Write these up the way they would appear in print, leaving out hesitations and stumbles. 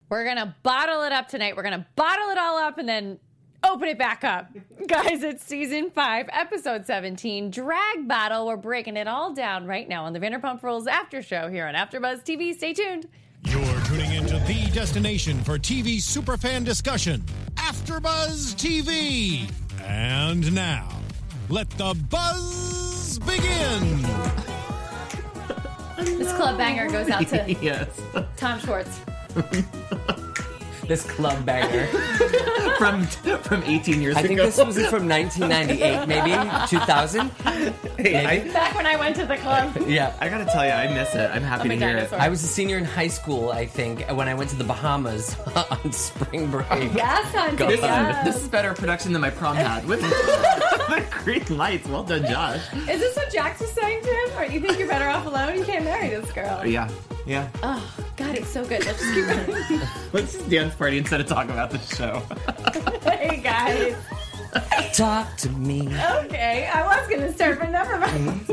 We're going to bottle it up tonight. We're going to bottle it all up and then open it back up. Guys, it's season 5, episode 17, Drag Battle. We're breaking it all down right now on the Vanderpump Rules After Show here on AfterBuzz TV. Stay tuned. You're tuning into the destination for TV superfan discussion, AfterBuzz TV. And now, let the buzz begin. This club banger goes out to Yes. Tom Schwartz. This club banger. from 18 years I ago. think this was from 1998, maybe 2000. Hey, Back when I went to the club. Yeah. I gotta tell you, I miss it. I'm happy to hear dinosaur. I was a senior in high school, I think, when I went to the Bahamas on spring break. Yes, honey. Go it. Yes. This is better production than my prom had. With the green lights. Well done, Josh. Is this what Jax was saying to him? Or you think you're better off alone? You can't marry this girl. Yeah. Oh, God, it's so good. Let's just keep going. Let's just dance party instead of talking about the show. Hey, guys. Talk to me. Okay, I was going to start, but never mind.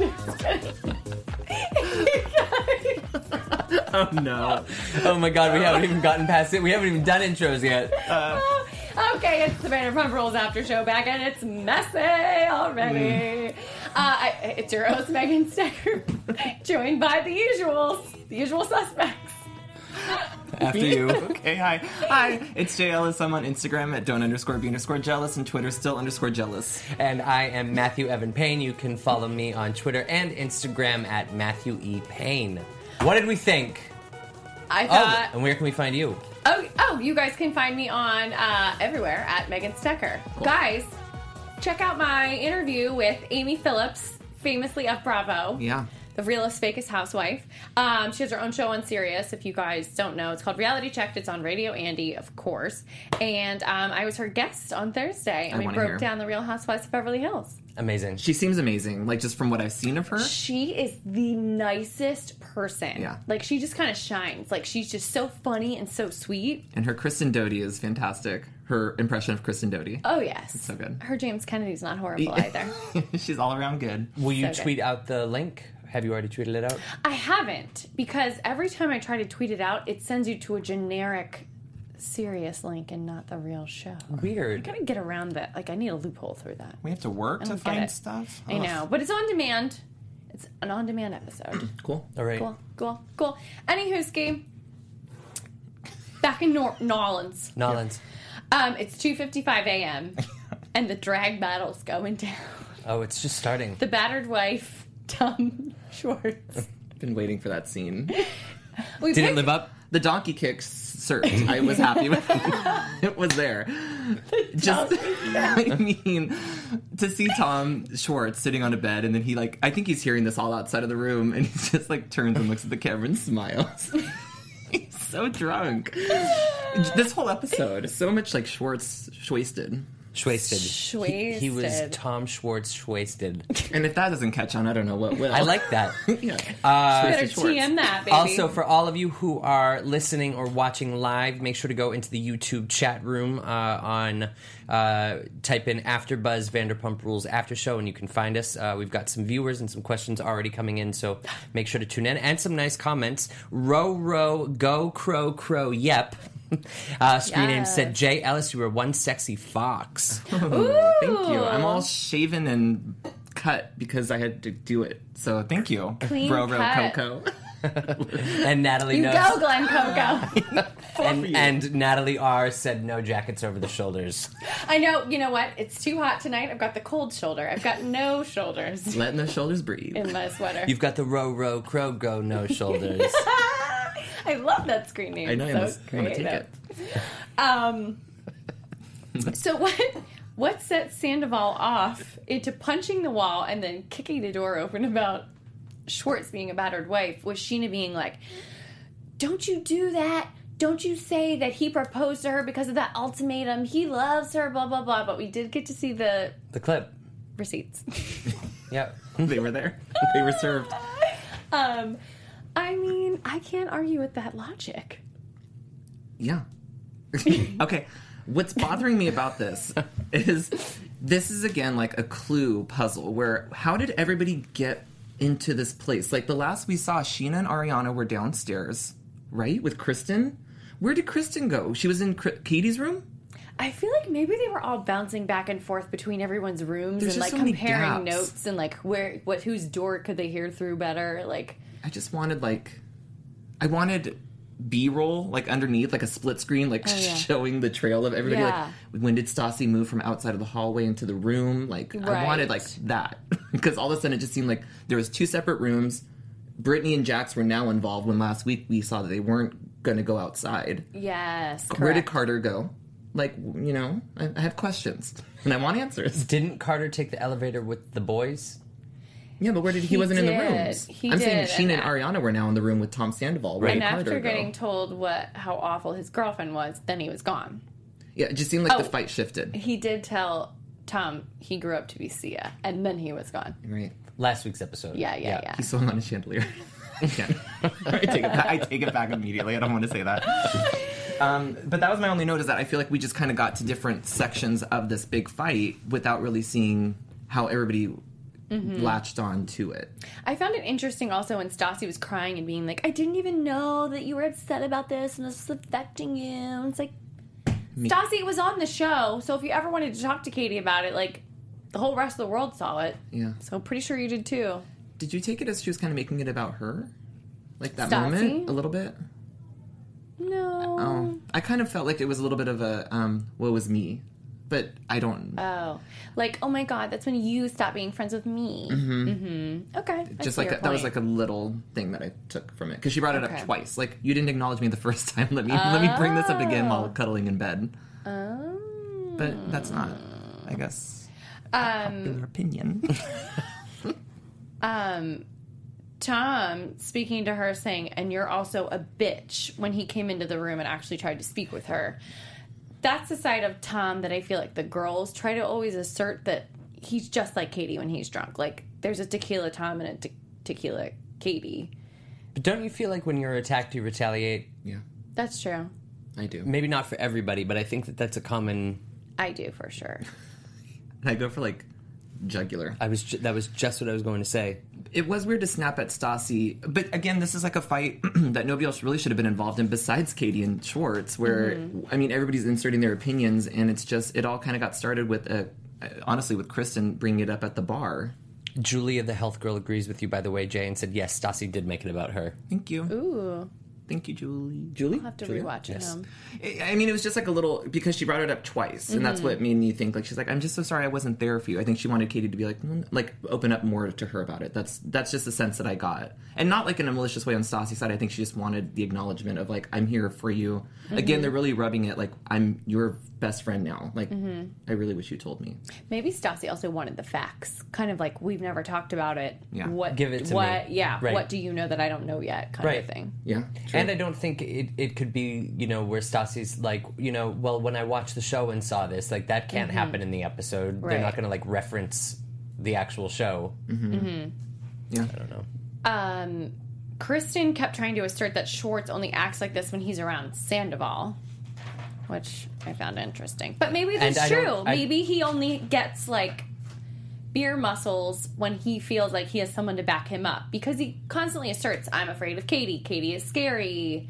Oh, no. Oh my god, we haven't even gotten past it. We haven't even done intros yet. Okay, it's the Vanderpump Rules After Show back, and it's messy already. It's your host, Megan Stecker, joined by the usual suspects. After you. Okay, hi. It's Jay Ellis. I'm on Instagram at don't_be_jealous and Twitter still_jealous. And I am Matthew Evan Payne. You can follow me on Twitter and Instagram at Matthew E. Payne. What did we think? I thought... And where can we find you? Oh, you guys can find me on everywhere at Megan Stecker. Cool. Guys, check out my interview with Amy Phillips, famously of Bravo. Yeah. The realest, fakest housewife. She has her own show on Sirius, if you guys don't know. It's called Reality Checked. It's on Radio Andy, of course. And I was her guest on Thursday. And we wanna broke hear. down the Real Housewives of Beverly Hills. Amazing. She seems amazing, like, just from what I've seen of her. She is the nicest person. Yeah. Like, she just kind of shines. Like, she's just so funny and so sweet. And her Kristen Doty is fantastic. Her impression of Kristen Doty. Oh, yes. So good. Her James Kennedy's not horrible either. She's all around good. Will you So tweet out the link? Have you already tweeted it out? I haven't, because every time I try to tweet it out, it sends you to a generic Sirius link and not the real show. Weird. I gotta get around that. Like, I need a loophole through that. We have to work I to don't get find it. stuff. I know, but it's on demand. It's an on-demand episode. Cool. All right. Cool. Anywho, Ski, back in Nolans. Nolans. It's 2:55 a.m. and the drag battle's going down. Oh, it's just starting. The battered wife, Tom Schwartz. Been waiting for that scene. We Did it picked- live up? The donkey kicks served. I was happy with it. It was there. Just, I mean, to see Tom Schwartz sitting on a bed and then he, like, I think he's hearing this all outside of the room and he just, like, turns and looks at the camera and smiles. He's so drunk. This whole episode, so much, like, Schwartz wasted. Schwasted. He was Schwasted. Tom Schwartz Schwasted. And if that doesn't catch on, I don't know what will. I like that. Yeah. Better Schwartz. TM that, baby. Also, for all of you who are listening or watching live, make sure to go into the YouTube chat room type in AfterBuzz Vanderpump Rules After Show, and you can find us. We've got some viewers and some questions already coming in, so make sure to tune in. And some nice comments. Row, go, crow, yep. Screen name said, Jay Ellis, you were one sexy fox. Thank you. I'm all shaven and cut because I had to do it. So thank you. Clean Bro, cut. Coco. And Natalie You knows. go, Glenn Coco. And Natalie R said no jackets over the shoulders. I know. You know what? It's too hot tonight. I've got the cold shoulder. I've got no shoulders Letting those shoulders breathe. in my sweater. You've got the row, crow, go, no shoulders. I love that screen name. I know, I So almost want to take creative. So what set Sandoval off into punching the wall and then kicking the door open about Schwartz being a battered wife was Sheena being like, don't you do that. Don't you say that he proposed to her because of that ultimatum. He loves her, blah, blah, blah. But we did get to see the The clip. receipts. Yep. They were there. They were served. I mean, I can't argue with that logic. Yeah. Okay. What's bothering me about this is again like a Clue puzzle where how did everybody get into this place? Like the last we saw, Sheena and Ariana were downstairs, right? With Kristen. Where did Kristen go? She was in Katie's room? I feel like maybe they were all bouncing back and forth between everyone's rooms There's and just like so many comparing gaps. notes and like whose door could they hear through better. Like, I just wanted I wanted B-roll like underneath, like a split screen, like showing the trail of everybody. Yeah. Like when did Stassi move from outside of the hallway into the room? Like I wanted like that because all of a sudden it just seemed like there was 2 separate rooms. Brittany and Jax were now involved when last week we saw that they weren't going to go outside. yes, correct. Where did Carter go? Like, you know, I have questions and I want answers. Didn't Carter take the elevator with the boys? Yeah, but where did he wasn't in the rooms? I'm saying Sheena and Ariana were now in the room with Tom Sandoval. Where And did Carter after go? getting told how awful his girlfriend was, then he was gone. Yeah, it just seemed like the fight shifted. He did tell Tom he grew up to be Sia, and then he was gone. Right. Last week's episode. Yeah. He swung on a chandelier. Again. I take it back immediately. I don't want to say that. But that was my only note, is that I feel like we just kind of got to different sections of this big fight without really seeing how everybody latched on to it. I found it interesting also when Stassi was crying and being like, I didn't even know that you were upset about this and this was affecting you. And it's like, Stassi was on the show, so if you ever wanted to talk to Katie about it, like, the whole rest of the world saw it. Yeah. So pretty sure you did too. Did you take it as she was kind of making it about her? Like that Stassi? moment? A little bit? No. Oh. I kind of felt like it was a little bit of a, woe was me. But I don't... Oh. Like, oh my god, that's when you stopped being friends with me. Mm-hmm. Okay. Just like that was like a little thing that I took from it. Because she brought it up twice. Like, you didn't acknowledge me the first time. Let me bring this up again while cuddling in bed. Oh. But that's not, I guess, a popular opinion. Tom speaking to her saying, and you're also a bitch, when he came into the room and actually tried to speak with her. That's the side of Tom that I feel like the girls try to always assert, that he's just like Katie when he's drunk. Like, there's a tequila Tom and a tequila Katie. But don't you feel like when you're attacked, you retaliate? Yeah, That's true. I do. Maybe not for everybody, but I think that's a common... I do, for sure. And I go for, like, jugular. That was just what I was going to say. It was weird to snap at Stassi. But, again, this is like a fight that nobody else really should have been involved in besides Katie and Schwartz, where, I mean, everybody's inserting their opinions, and it's just, it all kind of got started with, honestly, with Kristen bringing it up at the bar. Julia, the health girl, agrees with you, by the way, Jay, and said, yes, Stassi did make it about her. Thank you. Ooh. Thank you, Julie. Julie? I'll have to Julia? rewatch it. I mean, it was just like a little, because she brought it up twice, and that's what made me think, like, she's like, I'm just so sorry I wasn't there for you. I think she wanted Katie to be like open up more to her about it. That's just the sense that I got. And not like in a malicious way on Stassi's side. I think she just wanted the acknowledgement of, like, I'm here for you. Again, they're really rubbing it, like, I'm your best friend now. Like, I really wish you told me. Maybe Stassi also wanted the facts. Kind of like, we've never talked about it. Yeah. Give it to me. Yeah. Right. What do you know that I don't know yet? Kind of thing. Yeah, true. And I don't think it could be, you know, where Stassi's like, you know, well, when I watched the show and saw this, like, that can't happen in the episode. Right. They're not going to, like, reference the actual show. Yeah. I don't know. Kristen kept trying to assert that Schwartz only acts like this when he's around Sandoval, which I found interesting. But maybe that's And I true. don't- Maybe he only gets, like, beer muscles when he feels like he has someone to back him up. Because he constantly asserts, I'm afraid of Katie. Katie is scary.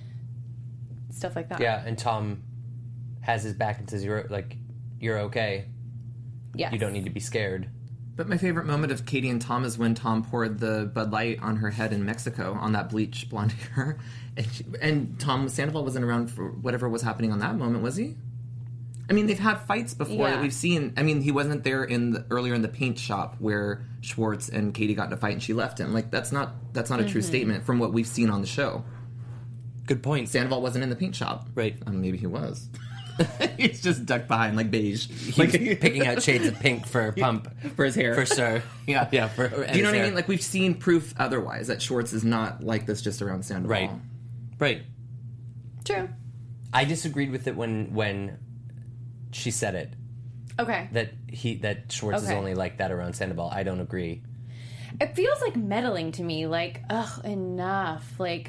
Stuff like that. Yeah, and Tom has his back and says, you're okay. Yes. You don't need to be scared. But my favorite moment of Katie and Tom is when Tom poured the Bud Light on her head in Mexico on that bleach blonde hair. And Tom Sandoval wasn't around for whatever was happening on that moment, was he? I mean, they've had fights before that we've seen. I mean, he wasn't there earlier in the paint shop where Schwartz and Katie got in a fight and she left him. Like, that's not a true statement from what we've seen on the show. Good point. Sandoval wasn't in the paint shop. Right. Maybe he was. He's just ducked behind, like, beige. He's picking out shades of pink for Pump. For his hair. For sure. Yeah. Yeah. Do you know what I mean? Like, we've seen proof otherwise that Schwartz is not like this just around Sandoval. Right. Right. True. I disagreed with it when she said it. Okay. That Schwartz is only like that around Sandoval. I don't agree. It feels like meddling to me. Like, ugh, enough. Like,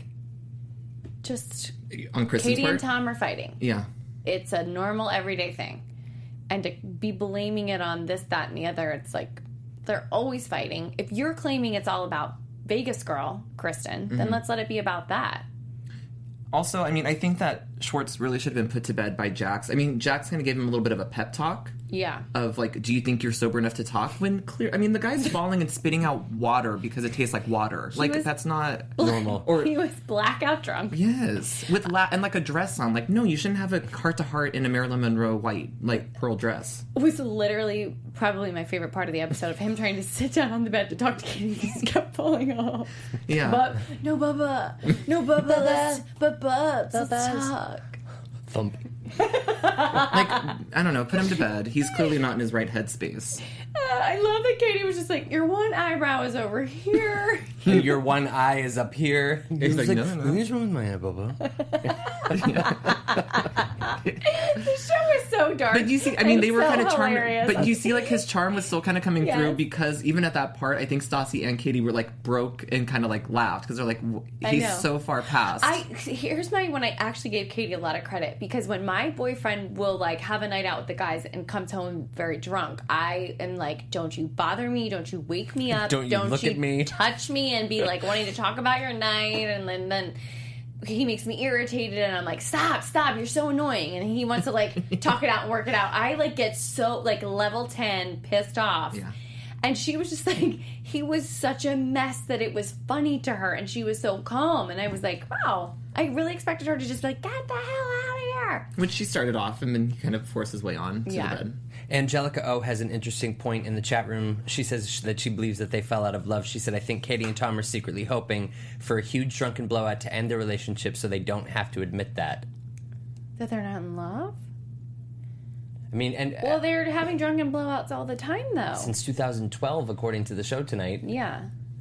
just On Kristen's Katie part? and Tom are fighting. Yeah. It's a normal, everyday thing. And to be blaming it on this, that, and the other, it's like, they're always fighting. If you're claiming it's all about Vegas girl, Kristen, then let's let it be about that. Also, I mean, I think that Schwartz really should have been put to bed by Jax. I mean, Jax kind of gave him a little bit of a pep talk. Yeah. Of like, do you think you're sober enough to talk? When the guy's falling and spitting out water because it tastes like water. That's not normal. Or He was blackout drunk. yes, with and like a dress on. Like, no, you shouldn't have a heart to heart in a Marilyn Monroe white like pearl dress. It was literally probably my favorite part of the episode of him trying to sit down on the bed to talk to Katie. He just kept falling off. Yeah. But no, Bubba. No, Bubba. Let's talk. Thump. Like, I don't know. Put him to bed. He's clearly not in his right headspace. I love that Katie was just like, your one eyebrow is over here. Your one eye is up here. He's like, no. What's wrong with my eye, Bubba? The show was so dark. But you see, I mean, they were so kind of charming. hilarious. But you see, like, his charm was still kind of coming Yes. through because even at that part, I think Stassi and Katie were like broke and kind of like laughed because they're like, I he's know. so far past. Here's when I actually gave Katie a lot of credit, because when my boyfriend will like have a night out with the guys and comes home very drunk, I am like, don't you bother me, don't you wake me up, Don't you look at me. touch me and be like wanting to talk about your night, and then he makes me irritated and I'm like, stop, you're so annoying, and he wants to like talk it out and work it out. I like get so like level 10 pissed off. Yeah. And she was just like, he was such a mess that it was funny to her, and she was so calm, and I was like, wow, I really expected her to just be like, get the hell out of here. When she started off, and then he kind of forced his way on to the bed. Angelica O has an interesting point in the chat room. She says that she believes that they fell out of love. She said, I think Katie and Tom are secretly hoping for a huge drunken blowout to end their relationship so they don't have to admit that. That they're not in love? I mean, and Well, they're having drunken blowouts all the time, though. since 2012, according to the show tonight. Yeah.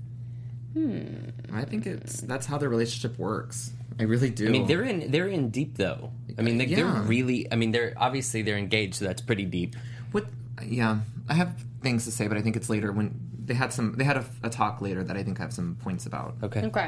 I think that's how their relationship works. I really do. I mean, they're in deep though. I mean, they're Yeah. really. I mean, they're engaged, so that's pretty deep. What? Yeah, I have things to say, but I think it's later when they had a talk later that I think I have some points about. Okay. Okay.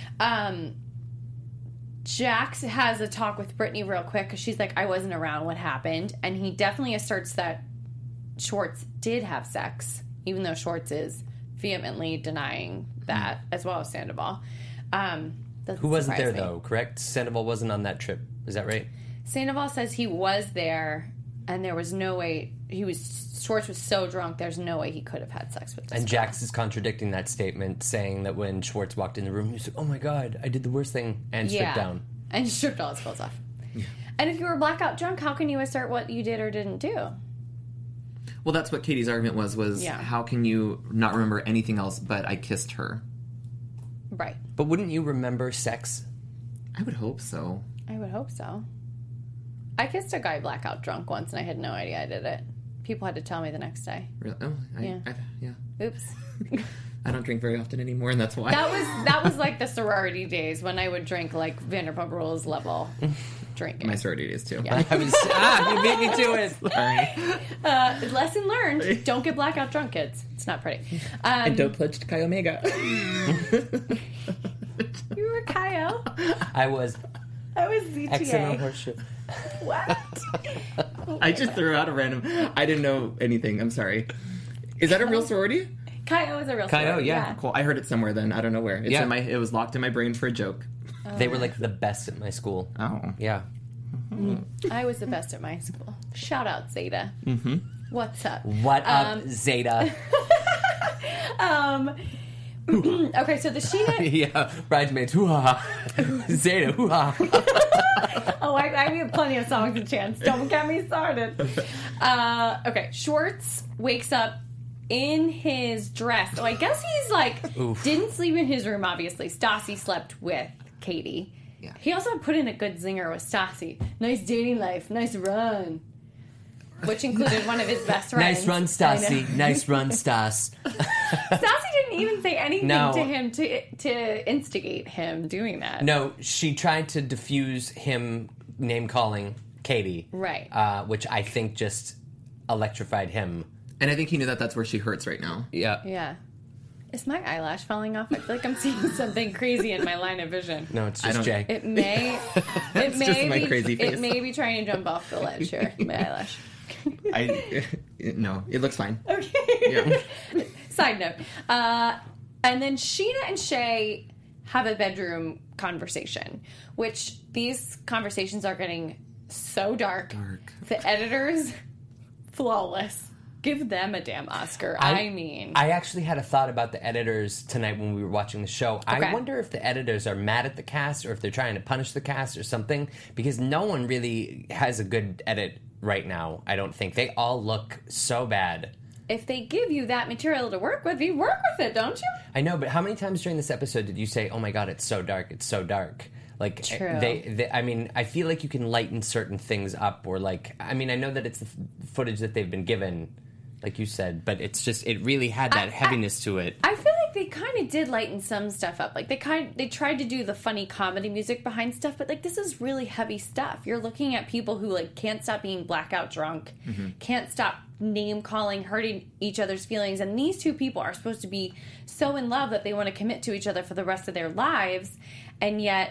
Jax has a talk with Brittany real quick because she's like, I wasn't around, what happened? And he definitely asserts that Schwartz did have sex, even though Schwartz is vehemently denying that, as well as Sandoval. Who wasn't there surprise me. though? Correct. Sandoval wasn't on that trip. Is that right? Sandoval says he was there, and there was no way Schwartz was so drunk. There's no way he could have had sex with this. And girl. Jax is contradicting that statement, saying that when Schwartz walked in the room, he was like, "Oh my god, I did the worst thing," and stripped down. and stripped all his clothes off. And if you were blackout drunk, how can you assert what you did or didn't do? Well, that's what Katie's argument was Yeah. how can you not remember anything else but I kissed her? Right. But wouldn't you remember sex? I would hope so. I would hope so. I kissed a guy blackout drunk once, and I had no idea I did it. People had to tell me the next day. Really? Oh, Yeah. yeah. Oops. I don't drink very often anymore, and that's why. That was like the sorority days when I would drink like Vanderpump Rules level drinking. My sorority days too. Yeah. You beat me to it. Sorry. Lesson learned: don't get blackout drunk, kids. It's not pretty. And don't pledge to Chi Omega. You were Kyle. I was I was X in a ZTA. horseshoe. What? I just threw out a random. I didn't know anything. I'm sorry. Is that a real sorority? Kyle is a real Kyle, sorority, yeah. Cool. I heard it somewhere. Then I don't know where. It's Yeah. in it was locked in my brain for a joke. They were like the best at my school. Oh. Yeah. I was the best at my school. Shout out Zeta. Mm-hmm. What's up? What up, Zeta? Okay, so the Sheena. Yeah, bridesmaids. Hoo-ha. Zeta. Hoo-ha. Oh, I have plenty of songs and chants. Don't get me started. Okay, Schwartz wakes up in his dress. Oh, I guess he's like didn't sleep in his room. Obviously, Stassi slept with Katie. Yeah. He also put in a good zinger with Stassi. Nice dating life. Nice run. Which included one of his best friends. Nice run, I Stassi. know. Nice run, Stas. Stassi didn't even say anything No. to him to instigate him doing that. No, she tried to diffuse him name calling Katie. Right. Which I think just electrified him. And I think he knew that that's where she hurts right now. Yeah. Yeah. Is my eyelash falling off? I feel like I'm seeing something crazy in my line of vision. No, it's I just don't- Jay. It may. It may just my be. crazy face. It may be trying to jump off the ledge here. My eyelash. No, it looks fine. Okay. Yeah. Side note. And then Sheena and Shay have a bedroom conversation, which these conversations are getting so dark. The editors, flawless. Give them a damn Oscar. I actually had a thought about the editors tonight when we were watching the show. Okay. I wonder if the editors are mad at the cast or if they're trying to punish the cast or something, because no one really has a good edit right now, I don't think. They all look so bad. If they give you that material to work with, you work with it, don't you? I know, but how many times during this episode did you say, oh my god, it's so dark, it's so dark? Like, True. they I mean, I feel like you can lighten certain things up, or like, I mean, I know that it's the footage that they've been given, like you said, but it's just, it really had that heaviness to it. I feel like they kind of did lighten some stuff up. Like, they tried to do the funny comedy music behind stuff, but, like, this is really heavy stuff. You're looking at people who, like, can't stop being blackout drunk, can't stop name-calling, hurting each other's feelings, and these two people are supposed to be so in love that they want to commit to each other for the rest of their lives, and yet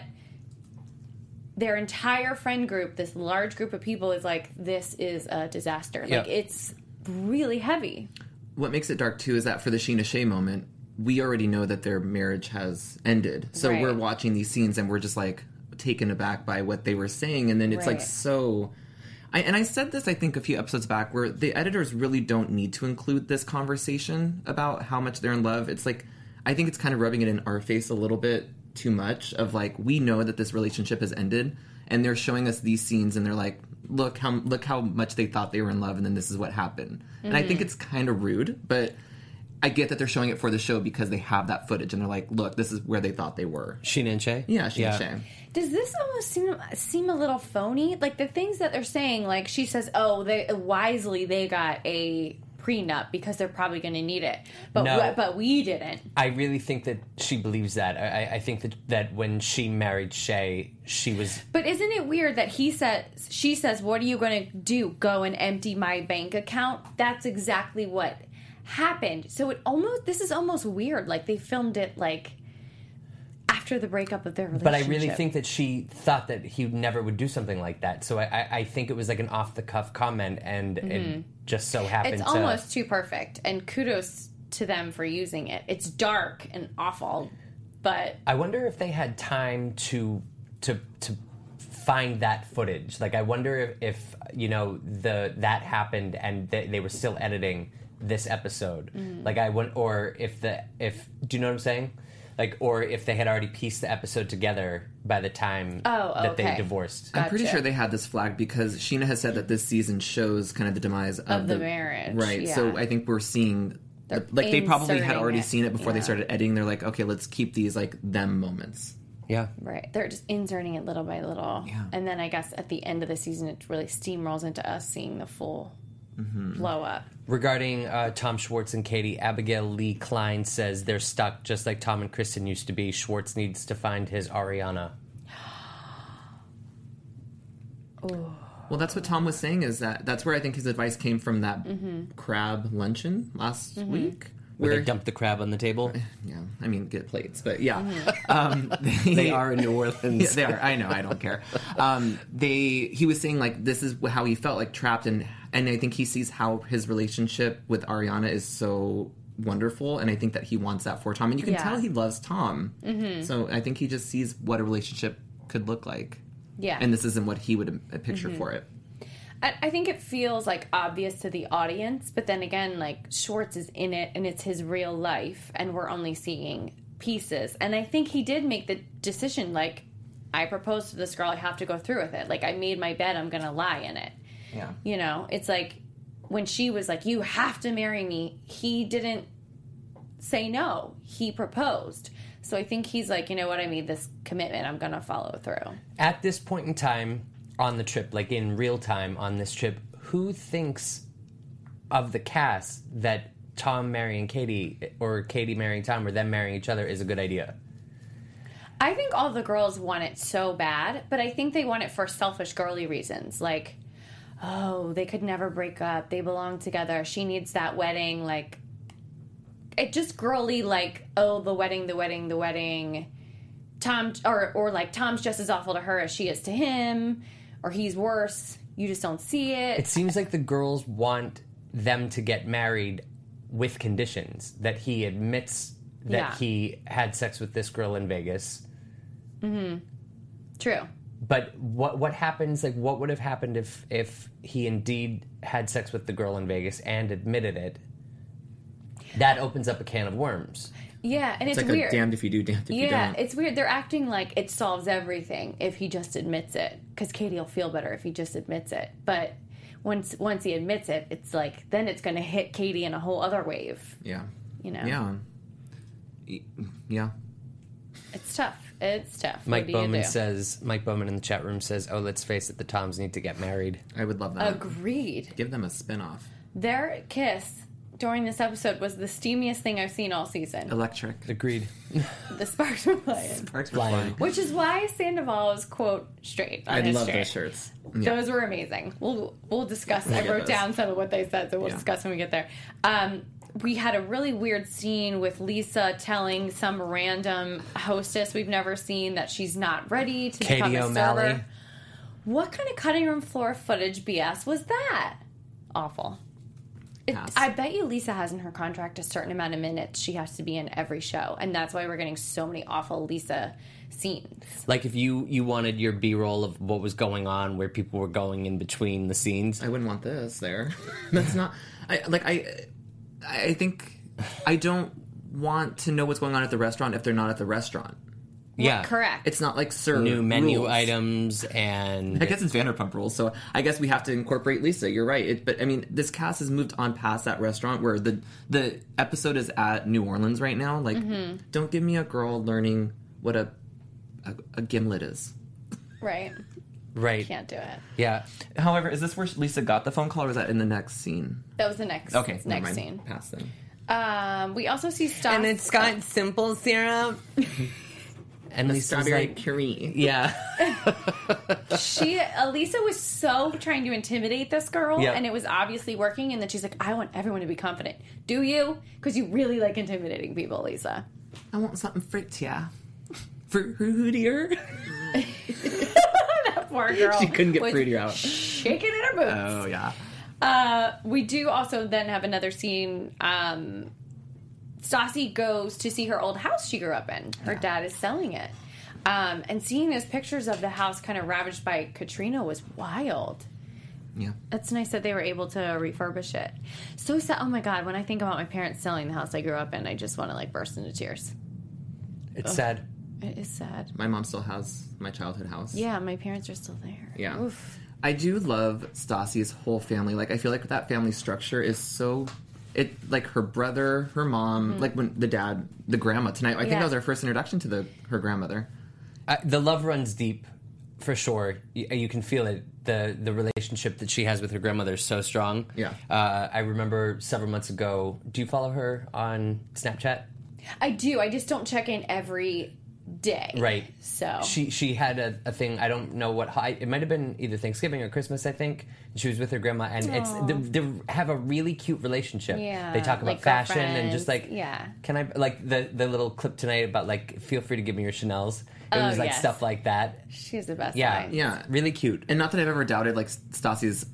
their entire friend group, this large group of people, is like, this is a disaster. Like, it's really heavy. What makes it dark, too, is that for the Sheena Shea moment, we already know that their marriage has ended. So Right. we're watching these scenes and we're just, like, taken aback by what they were saying. And then it's, like, Right. so... I said this, I think, a few episodes back, where the editors really don't need to include this conversation about how much they're in love. It's, like, I think it's kind of rubbing it in our face a little bit too much of, like, we know that this relationship has ended, and they're showing us these scenes, and they're like, look how much they thought they were in love, and then this is what happened. And I think it's kind of rude, but I get that they're showing it for the show because they have that footage, and they're like, look, this is where they thought they were. Sheena and Shay? Yeah, Sheena Shea. Does this almost seem a little phony? Like, the things that they're saying, like, she says, oh, they got a prenup because they're probably going to need it. But No. but we didn't. I really think that she believes that. I think that when she married Shay, she was... But isn't it weird that she says, what are you going to do? Go and empty my bank account? That's exactly what happened. So this is almost weird. Like, they filmed it, like, after the breakup of their relationship. But I really think that she thought that he never would do something like that. So I think it was like an off-the-cuff comment, and it just so happened it's almost too perfect. And kudos to them for using it. It's dark and awful, but... I wonder if they had time to find that footage. Like, I wonder if you know, that happened and they were still editing this episode. Like, or if do you know what I'm saying? Like, or if they had already pieced the episode together by the time that they divorced. I'm pretty Gotcha. sure they had this flagged because Sheena has said that this season shows kind of the demise of the marriage. Right. Yeah. So I think we're seeing... They're like, they probably had inserting already it. seen it before they Yeah. started editing. They're like, okay, let's keep these, like, them moments. Yeah. Right. They're just inserting it little by little. Yeah. And then I guess at the end of the season, it really steamrolls into us seeing the full blow up. Regarding Tom Schwartz and Katie, Abigail Lee Klein says they're stuck just like Tom and Kristen used to be. Schwartz needs to find his Ariana. Well, that's what Tom was saying, is that's where I think his advice came from, that crab luncheon last week. Where they dumped the crab on the table. Yeah, I mean, get plates, but yeah. They are in New Orleans. Yeah, they are. I know. I don't care. He was saying, like, this is how he felt, like, trapped, and I think he sees how his relationship with Ariana is so wonderful, and I think that he wants that for Tom, and you can tell he loves Tom. So I think he just sees what a relationship could look like. Yeah. And this isn't what he would picture for it. I think it feels like obvious to the audience, but then again, like, Schwartz is in it and it's his real life and we're only seeing pieces. And I think he did make the decision, like, I proposed to this girl, I have to go through with it. Like, I made my bed, I'm gonna lie in it. Yeah. You know, it's like when she was like, you have to marry me, he didn't say no. He proposed. So I think he's like, you know what, I made this commitment, I'm gonna follow through. At this point in time on the trip, like in real time on this trip, who thinks of the cast that Tom marrying Katie, or Katie marrying Tom, or them marrying each other is a good idea? I think all the girls want it so bad, but I think they want it for selfish girly reasons. Like, oh, they could never break up. They belong together. She needs that wedding. Like, it just girly, like, oh, the wedding. Tom, or like, Tom's just as awful to her as she is to him, or he's worse. You just don't see it. It seems like the girls want them to get married with conditions, that he admits that he had sex with this girl in Vegas, True. But what happens? Like, what would have happened if he indeed had sex with the girl in Vegas and admitted it? That opens up a can of worms. Yeah, and it's like weird. a damned if you do, damned if you Yeah, don't. it's weird. They're acting like it solves everything if he just admits it. Because Katie will feel better if he just admits it. But once he admits it, it's like, then it's going to hit Katie in a whole other wave. Yeah. You know? Yeah. Yeah. It's tough. It's tough. Mike What do you Bowman do? Mike Bowman in the chat room says, "Oh, let's face it, the Toms need to get married." I would love that. Agreed. Give them a spin-off. Their kiss during this episode was the steamiest thing I've seen all season. Electric. Agreed. The sparks were flying. Sparks were Flying. flying. Which is why Sandoval is, quote, straight on I his love shirt. those shirts. Yeah. Those were amazing. We'll discuss. I get wrote those. down some of what they said, so we'll Yeah. discuss when we get there. We had a really weird scene with Lisa telling some random hostess we've never seen that she's not ready to become Katie a O'Malley. server. What kind of cutting room floor footage BS was that? Awful. Pass. I bet you Lisa has in her contract a certain amount of minutes she has to be in every show, and that's why we're getting so many awful Lisa scenes. Like if you wanted your B-roll of what was going on, where people were going in between the scenes. I wouldn't want this there. That's not... I think I don't want to know what's going on at the restaurant if they're not at the restaurant. Yeah, Correct. It's not like serve new menu rules. items and I guess it's Vanderpump Rules, so I guess we have to incorporate Lisa. You're right. But I mean, this cast has moved on past that restaurant where the episode is at New Orleans right now. Like, don't give me a girl learning what a gimlet is. Right. right. Can't do it. Yeah, However, is this where Lisa got the phone call, or was that in the next scene? That was the next Okay, never next mind. scene. Pass then. We also see Stas. got simple syrup. And Lisa's Strawberry like, curry. yeah. Elisa was so trying to intimidate this girl, Yep. and it was obviously working. And then she's like, "I want everyone to be confident." Do you? Because you really like intimidating people, Lisa. I want something fruitier. Fruitier? That poor girl. She couldn't get was fruitier out. shaking in her boots. Oh, yeah. We do also then have another scene. Stassi goes to see her old house she grew up in. Her dad is selling it. And seeing those pictures of the house kind of ravaged by Katrina was wild. Yeah. It's nice that they were able to refurbish it. So sad. Oh my God, when I think about my parents selling the house I grew up in, I just want to like burst into tears. It's sad. It is sad. My mom still has my childhood house. Yeah, my parents are still there. Yeah. Oof. I do love Stassi's whole family. Like, I feel like that family structure is so... like, her brother, her mom, like, when the dad, the grandma tonight. I think Yeah. that was our first introduction to her grandmother. The love runs deep, for sure. You can feel it. The relationship that she has with her grandmother is so strong. Yeah. I remember several months ago. Do you follow her on Snapchat? I do. I just don't check in every day. Right. So. She had a thing. I don't know what. It might have been either Thanksgiving or Christmas. I think she was with her grandma, and it's they have a really cute relationship. Yeah, They talk about like fashion and just like girlfriends. Yeah. Can I like the little clip tonight about like feel free to give me your Chanels. It was like yes. stuff like that. She's the best. Yeah. line. Yeah. Really cute. And not that I've ever doubted, like, Stassi's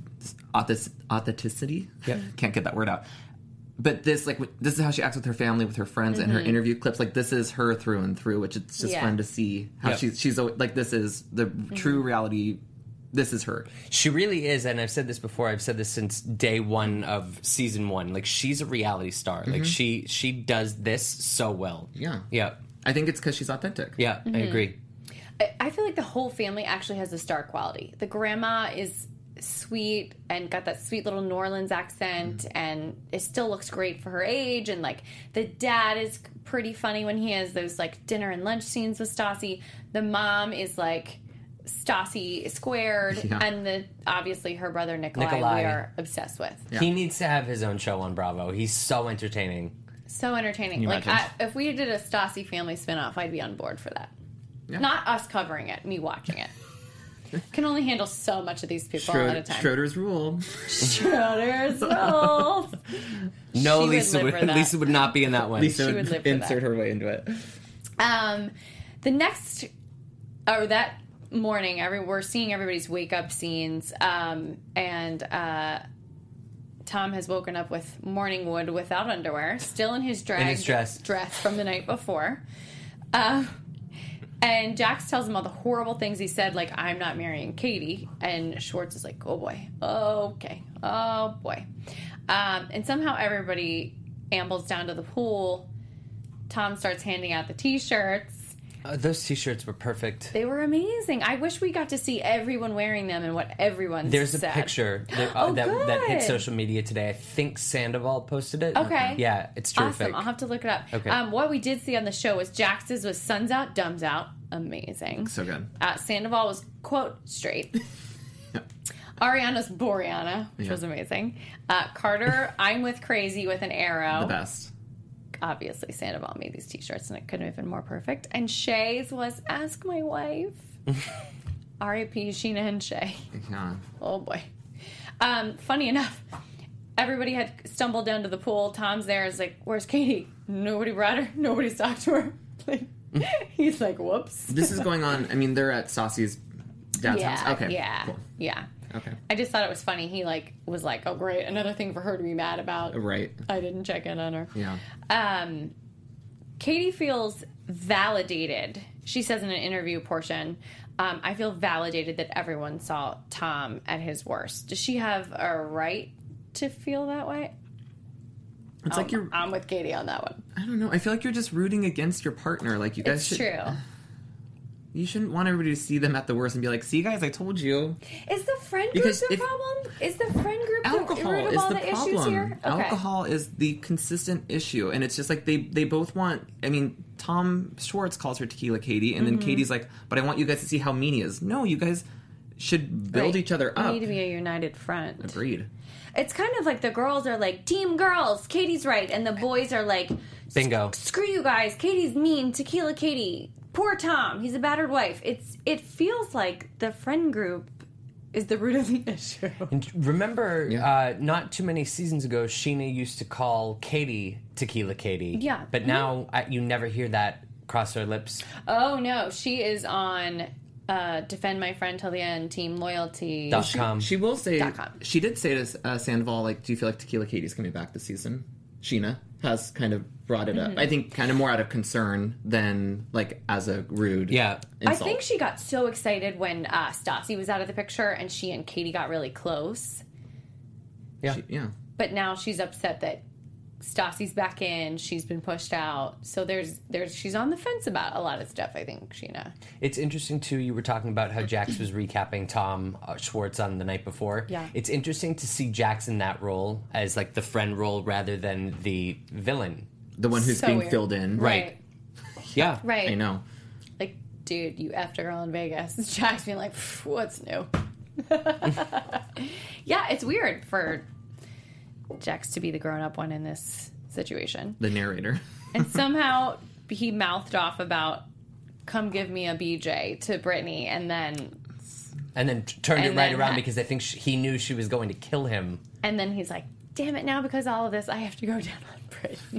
authenticity. Yep. Can't get that word out. But this is how she acts with her family, with her friends, and her interview clips. Like, this is her through and through, which it's just Yeah. fun to see how Yep. she's like, this is the true reality. This is her. She really is, and I've said this before. I've said this since day one of season one. Like, she's a reality star. Like, she does this so well. Yeah. Yeah. I think it's because she's authentic. Yeah, I agree. I feel like the whole family actually has a star quality. The grandma is sweet and got that sweet little New Orleans accent, and it still looks great for her age. And like the dad is pretty funny when he has those like dinner and lunch scenes with Stassi. The mom is like Stassi squared, Yeah. and obviously her brother Nikolai Nikolai. we are obsessed with. Yeah. He needs to have his own show on Bravo. He's so entertaining. So entertaining. you Like imagine? if we did a Stassi family spinoff, I'd be on board for that. Yeah. Not us covering it, me watching it. Can only handle so much of these people at a time. Schroeder's rule. Schroeder's rules. No, She would Lisa live for that. Lisa would not be in that one. Lisa She would would live for insert that. her way into it. The next, or that morning, we're seeing everybody's wake up scenes, and Tom has woken up with morning wood without underwear, still in his In his dress. dress from the night before. And Jax tells him all the horrible things he said, like, I'm not marrying Katie. And Schwartz is like, oh boy, okay, oh boy. And somehow everybody ambles down to the pool. Tom starts handing out the t-shirts. Those t-shirts were perfect. They were amazing. I wish we got to see everyone wearing them and what everyone There's said. a picture Oh, that hit good. social media today. I think Sandoval posted it. Okay. Yeah, it's terrific. Awesome. I'll have to look it up. Okay. What we did see on the show was Jax's was Suns Out, Dumbs Out. Amazing. So good. Sandoval was, quote, straight. Ariana's Boreana, which Yeah. was amazing. Carter, I'm with Crazy with an arrow. The best. Obviously, Sandoval made these t-shirts, and it couldn't have been more perfect. And Shay's was Ask My Wife. R.I.P. Sheena and Shay. Yeah. Oh, boy. Funny enough, everybody had stumbled down to the pool. Tom's there. Is like, where's Katie? Nobody brought her. Nobody's talked to her. Like, he's like, whoops. This is going on. I mean, they're at Stassi's dad's house. Okay. Yeah. Cool. Yeah. Okay. I just thought it was funny. He was like, oh, great. Another thing for her to be mad about. Right. I didn't check in on her. Yeah. Katie feels validated. She says in an interview portion, I feel validated that everyone saw Tom at his worst. Does she have a right to feel that way? It's like you're. I'm with Katie on that one. I don't know. I feel like you're just rooting against your partner. Like you guys It's should. true. You shouldn't want everybody to see them at the worst and be like, "See, guys, I told you." Is the friend group Because the if- problem? Is the friend group the Alcohol root of is all the the issues problem. here? Okay. Alcohol is the consistent issue, and it's just like they both want. I mean, Tom Schwartz calls her Tequila Katie, and then Mm-hmm. Katie's like, "But I want you guys to see how mean he is." No, you guys should build Right. each other We up. need to be a united front. Agreed. It's kind of like the girls are like, team girls, Katie's right. And the boys are like, Bingo. screw you guys, Katie's mean, Tequila Katie. Poor Tom, he's a battered wife. It feels like the friend group is the root of the issue. And remember, Yeah. not too many seasons ago, Sheena used to call Katie Tequila Katie. Yeah. But now you never hear that cross her lips. Oh no, she is on Defend My Friend Till the End, Team Loyalty. .com. She will say. .com. She did say to Sandoval, like, "Do you feel like Tequila Katie's coming back this season?" Sheena has kind of brought it Mm-hmm. up. I think kind of more out of concern than like as a rude. Yeah. I insult. think she got so excited when Stassi was out of the picture and she and Katie got really close. Yeah. Yeah. But now she's upset that Stassi's back in. She's been pushed out. So there's she's on the fence about a lot of stuff, I think, Sheena. It's interesting, too, you were talking about how Jax was recapping Tom Schwartz on the night before. Yeah. It's interesting to see Jax in that role as, like, the friend role rather than the villain. The one who's So being weird. filled in. Right. Yeah. Right. I know. Like, dude, you effed a girl in Vegas. It's Jax being like, what's new? Yeah, it's weird for Jax to be the grown-up one in this situation. The narrator. And somehow he mouthed off about, come give me a BJ to Brittany, and then Turned it And right then around that- because I think he knew she was going to kill him. he's like, damn it, now because of all of this, I have to go down on Brittany.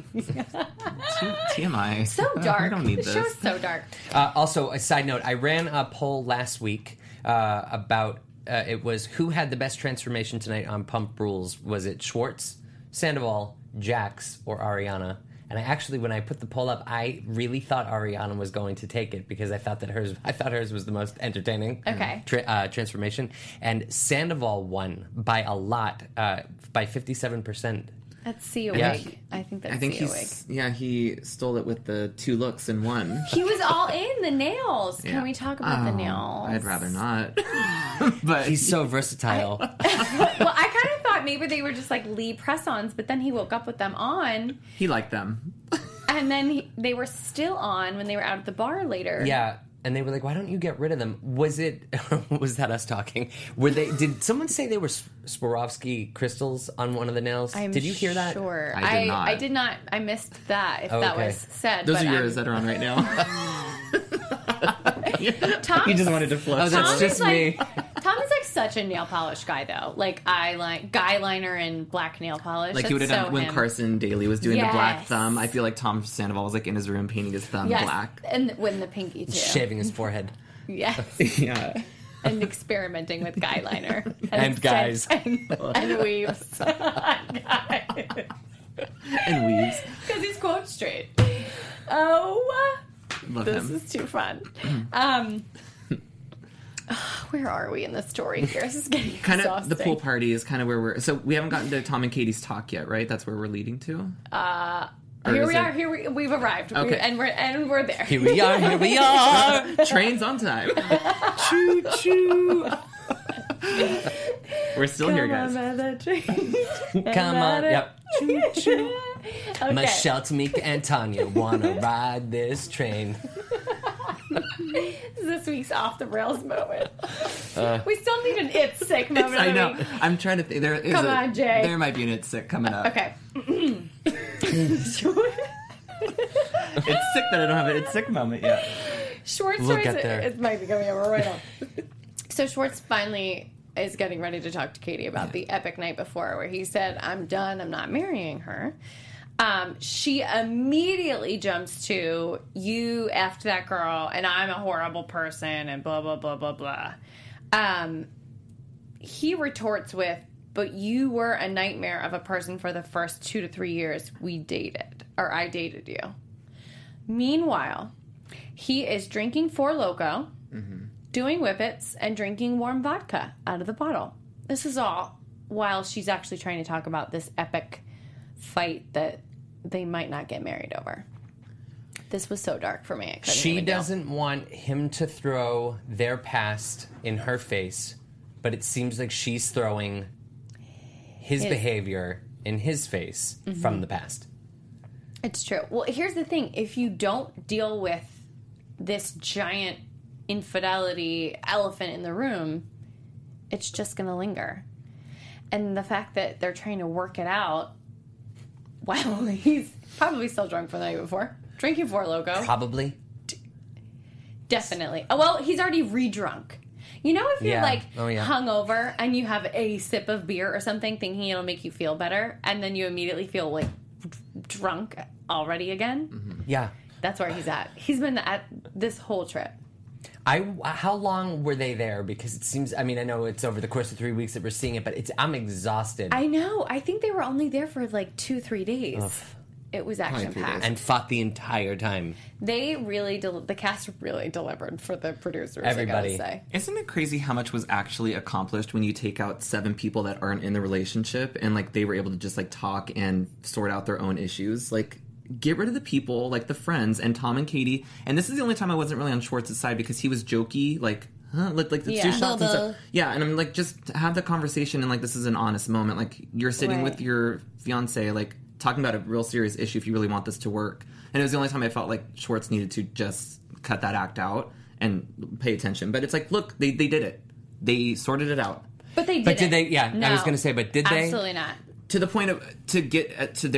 TMI. So dark. I don't need The this. show's so dark. Also, a side note, I ran a poll last week about it was who had the best transformation tonight on Pump Rules. Was it Schwartz, Sandoval, Jax, or Ariana? And I actually, when I put the poll up, I really thought Ariana was going to take it because I thought hers was the most entertaining Okay. transformation. And Sandoval won by a lot, by 57%. That's Sia Yeah. Wig. I think that's I think Sia Wig. he stole it with the 2 looks in one. He was all in the nails. Yeah. Can we talk about the Oh, nails? I'd rather not. But He's so versatile. Well, I kind of thought maybe they were just like Lee press-ons, but then he woke up with them on, he liked them. and then they were still on when they were out at the bar later. Yeah. And they were like, why don't you get rid of them? Was that us talking? Did someone say they were Swarovski crystals on one of the nails? I'm Did you hear that? Sure. I did not. I did not. I missed that, if Oh, that okay. was said. Those but are yours that are on right now. Tom, You just wanted to flush. Oh, that's Tom just is me. Tom is like such a nail polish guy, though. Like guy liner and black nail polish. Like That's he would have done so when him. Carson Daly was doing the black Yes. thumb. I feel like Tom Sandoval was like in his room painting his thumb Yes, black. and when the pinky too. Shaving his forehead. Yes. Yeah. And experimenting with guy liner. And guys. And weaves. Guys. And weaves. Because he's quote straight. Oh, Love This him. is too fun. Where are we in the story here? This is getting Kind of exhausting. the pool party is kind of where we're. So we haven't gotten to Tom and Katie's talk yet, right? That's where we're leading to. Or Here is we it- are. We've arrived. Okay. And we're there. Here we are. Here we are. Trains on time. Choo choo. We're still here, guys. Come on. Yep. Choo choo. Okay. Michelle, Tamika, and Tanya wanna ride this train. This is this week's off the rails moment. We still need an it's sick moment. I of the know. week. I'm trying to think. Come on, Jay. There might be an it's sick coming up. Okay. It's sick that I don't have an it's sick moment yet. Schwartz We'll tries get to- there. It might be coming over right now. So Schwartz finally is getting ready to talk to Katie about the epic night before, where he said, "I'm done. I'm not marrying her." She immediately jumps to, "You effed that girl, and I'm a horrible person," and blah blah blah blah blah. He retorts with, "But you were a nightmare of a person for the first 2 to 3 years we dated, or I dated you." Meanwhile, he is drinking Four Loko, doing whippets, and drinking warm vodka out of the bottle. This is all while she's actually trying to talk about this epic fight that they might not get married over. This was so dark for me. I couldn't She even deal. doesn't want him to throw their past in her face, but it seems like she's throwing his behavior in his face from the past. It's true. Well, here's the thing. If you don't deal with this giant infidelity elephant in the room, it's just going to linger. And the fact that they're trying to work it out while he's probably still drunk from the night before, drinking Four Loko. Probably. Definitely. Oh, well, he's already re-drunk. You know, if you're Yeah. like Oh, yeah. hungover and you have a sip of beer or something thinking it'll make you feel better, and then you immediately feel like drunk already again? Yeah. That's where he's at. He's been at this whole trip. How long were they there? Because it seems, I mean, I know it's over the course of 3 weeks that we're seeing it, but I'm exhausted. I know. I think they were only there for like 2-3 days. It was action 3 packed. days. and fought the entire time. They really, the cast really delivered for the producers. Everybody. I gotta say. Isn't it crazy how much was actually accomplished when you take out 7 people that aren't in the relationship and like they were able to just like talk and sort out their own issues? Like, get rid of the people, like the friends and Tom and Katie. And this is the only time I wasn't really on Schwartz's side because he was jokey, like, huh? Like the Yeah. two shots and Bubble. stuff. Yeah, and I'm like, just have the conversation and like this is an honest moment. Like you're sitting Right. with your fiance, like talking about a real serious issue if you really want this to work. And it was the only time I felt like Schwartz needed to just cut that act out and pay attention. But it's like, look, they did it. They sorted it out. But they did. But did they? Yeah, I was gonna say, but did they? Absolutely not. To the point of to get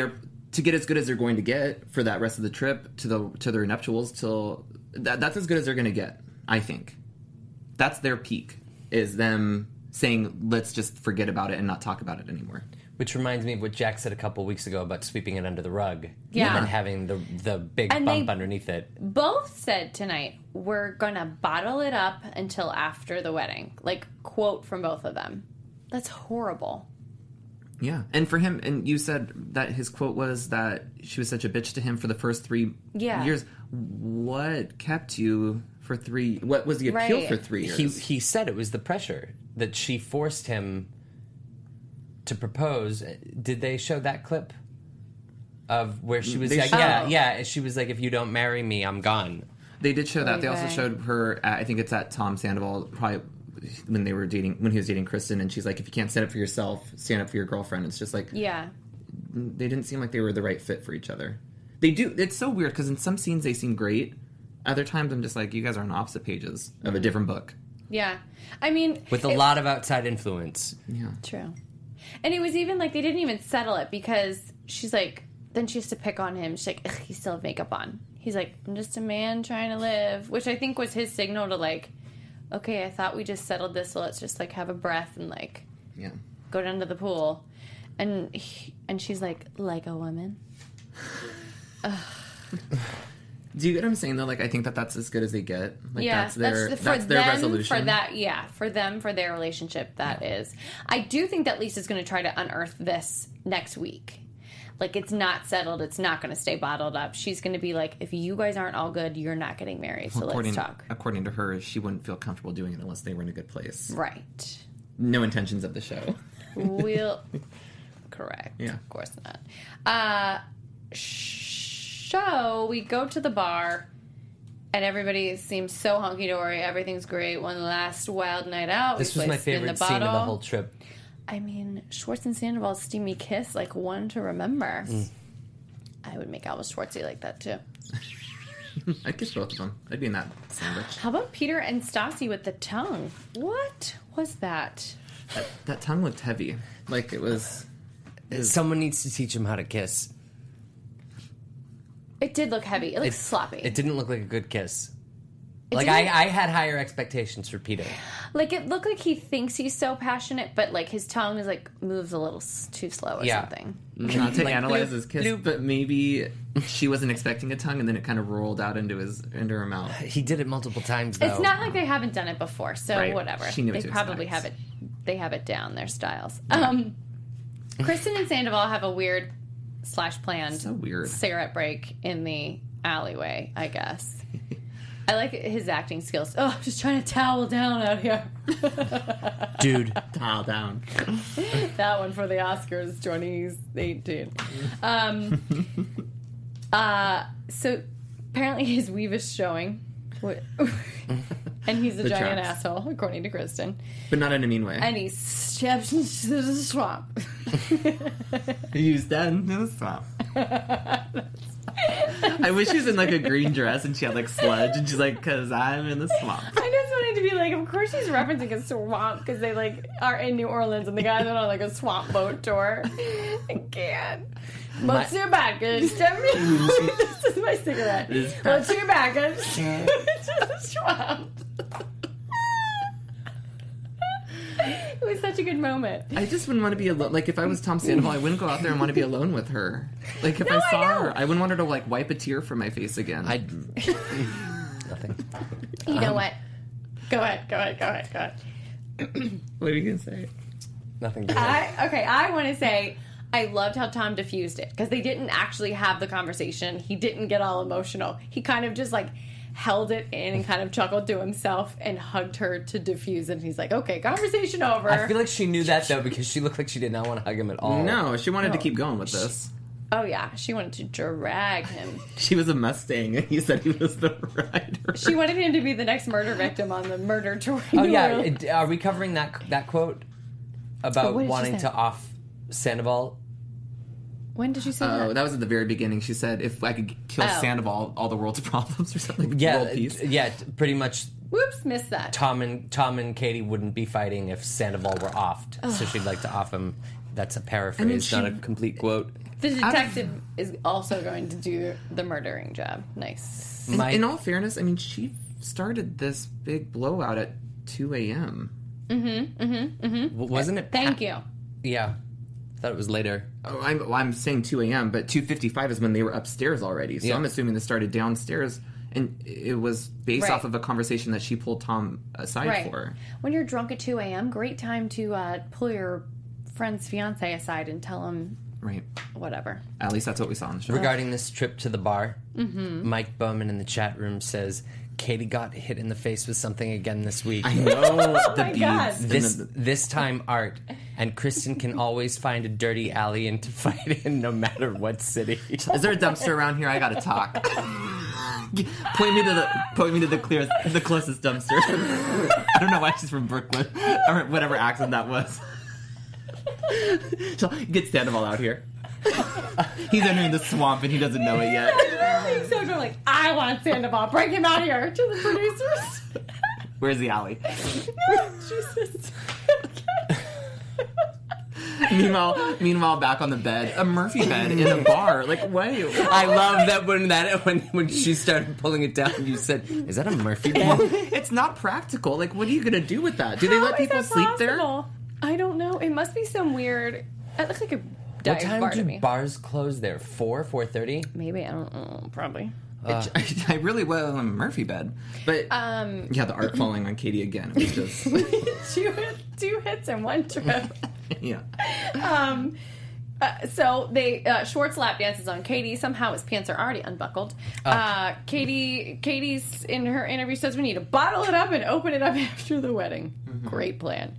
as good as they're going to get for that rest of the trip to their nuptials till that's as good as they're going to get. I think that's their peak, is them saying let's just forget about it and not talk about it anymore. Which reminds me of what Jack said a couple weeks ago about sweeping it under the rug. Yeah. And then having the big And bump they- underneath it. Both said tonight, we're gonna bottle it up until after the wedding. Like, quote from both of them. That's horrible. Yeah, and for him, and you said that his quote was that she was such a bitch to him for the first 3 Yeah. years. What kept you for 3? What was the appeal Right. for 3 years? He said it was the pressure that she forced him to propose. Did they show that clip of where she was They like, showed- yeah, she was like, if you don't marry me, I'm gone. They did show that. They also Okay. showed her. I think it's at Tom Sandoval, probably when they were dating, when he was dating Kristen, and she's like, "If you can't stand up for yourself, stand up for your girlfriend." It's just like Yeah. they didn't seem like they were the right fit for each other. They do. It's so weird because in some scenes they seem great. Other times I'm just like, you guys are on opposite pages of a different book. Yeah. I mean, With a lot of outside influence. Yeah. True. And it was even like they didn't even settle it because she's like, then she has to pick on him. She's like, ugh, you still have makeup on. He's like, I'm just a man trying to live, which I think was his signal to like, okay, I thought we just settled this, so let's just like have a breath and like Yeah. go down to the pool. And she's like a woman. Do you get what I'm saying though? Like, I think that's as good as they get. Like, Yeah, that's their for their them, resolution. For that, yeah, for them, for their relationship, that is. I do think that Lisa's going to try to unearth this next week. Like, it's not settled. It's not going to stay bottled up. She's going to be like, if you guys aren't all good, you're not getting married. So let's talk. According to her, she wouldn't feel comfortable doing it unless they were in a good place. Right. No intentions of the show. Correct. Yeah. Of course not. So we go to the bar, and everybody seems so hunky-dory. Everything's great. One last wild night out. This was my favorite scene of the whole trip. I mean, Schwartz and Sandoval's steamy kiss, like, one to remember. I would make out with Schwartzy like that, too. I'd kiss both of them. I'd be in that sandwich. How about Peter and Stassi with the tongue? What was that? That tongue looked heavy. Like, it was... Someone needs to teach him how to kiss. It did look heavy. It looked sloppy. It didn't look like a good kiss. It I didn't- had higher expectations for Peter. Like, it looked like he thinks he's so passionate, but, like, his tongue is, like, moves a little too slow or something. Not to Like, analyze bloop, his kiss, bloop. but maybe she wasn't expecting a tongue, and then it kind of rolled out into her mouth. He did it multiple times, though. It's not like they haven't done it before, so Right. whatever. She knew what They to probably expect. have it down, their styles. Kristen and Sandoval have a weird / planned So weird. cigarette break in the alleyway, I guess. I like his acting skills. Oh, I'm just trying to towel down out here. Dude. Dial down. That one for the Oscars 2018. So apparently his weave is showing. And he's a The giant traps. asshole, according to Kristen. But not in a mean way. And he steps into the swamp. He's dead in the swamp. I wish she was in like a green dress and she had like sludge and she's like, 'cause I'm in the swamp. I just wanted to be like, of course she's referencing a swamp because they like are in New Orleans and the guys went on like a swamp boat tour. I can't. What's your baggage? This is my cigarette. What's your baggage? It's a swamp. It was such a good moment. I just wouldn't want to be alone. Like, if I was Tom Sandoval, I wouldn't go out there and want to be alone with her. Like, if No, I saw I know. her, I wouldn't want her to, like, wipe a tear from my face again. Nothing. You know what? Go ahead. What are you going to say? Nothing. I want to say I loved how Tom diffused it because they didn't actually have the conversation. He didn't get all emotional. He kind of just like held it in and kind of chuckled to himself and hugged her to diffuse it. And he's like, okay, conversation over. I feel like she knew that, though, because she looked like she did not want to hug him at all. No, she wanted to keep going with this. Oh, yeah. She wanted to drag him. She was a Mustang, and he said he was the rider. She wanted him to be the next murder victim on the murder tour. Oh, yeah. Are we covering that quote about What did she wanting say? to off Sandoval? When did you say Oh, that? that was at the very beginning. She said, if I could kill Oh. Sandoval, all the world's problems or something. Yeah, World peace. yeah. Pretty much, Whoops, missed that. Tom and Katie wouldn't be fighting if Sandoval were offed. So she'd like to off him. That's a paraphrase, not a complete quote. The detective is also going to do the murdering job. Nice. In all fairness, I mean, she started this big blowout at 2 a.m. Wasn't it? Thank you. Yeah, I thought it was later. Oh, I'm saying 2 a.m., but 2:55 is when they were upstairs already. So Yeah. I'm assuming this started downstairs, and it was based Right. off of a conversation that she pulled Tom aside Right. for. When you're drunk at 2 a.m., great time to pull your friend's fiance aside and tell him Right. whatever. At least that's what we saw on the show. Regarding this trip to the bar, Mike Bowman in the chat room says Katie got hit in the face with something again this week. I know the my God. beads. This time art, and Kristen can always find a dirty alley and to fight in no matter what city. Is there a dumpster around here? I gotta talk. Point me to the closest dumpster. I don't know why she's from Brooklyn or whatever accent that was. So get Sandoval out here. He's entering the swamp and he doesn't know it yet. So you're like, I want Sandoval. Bring him out here to the producers. Where's the alley? Jesus. Meanwhile, back on the bed, a Murphy bed in a bar. Like, wait. I love that when she started pulling it down, you said, "Is that a Murphy bed?" It's not practical. Like, what are you gonna do with that? Do they How let is people that sleep there? possible? I don't know. It must be some weird. It looks like a What dive time bar to do me. bars close there? 4:30? Maybe I don't know. Probably. I really was on a Murphy bed, but yeah, the art falling on Katie again. It was just two hits in one trip. yeah. So Schwartz lap dances on Katie. Somehow his pants are already unbuckled. Katie's in her interview says we need to bottle it up and open it up after the wedding. Great plan.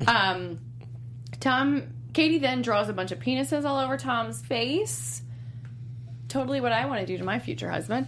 Katie then draws a bunch of penises all over Tom's face. Totally what I want to do to my future husband.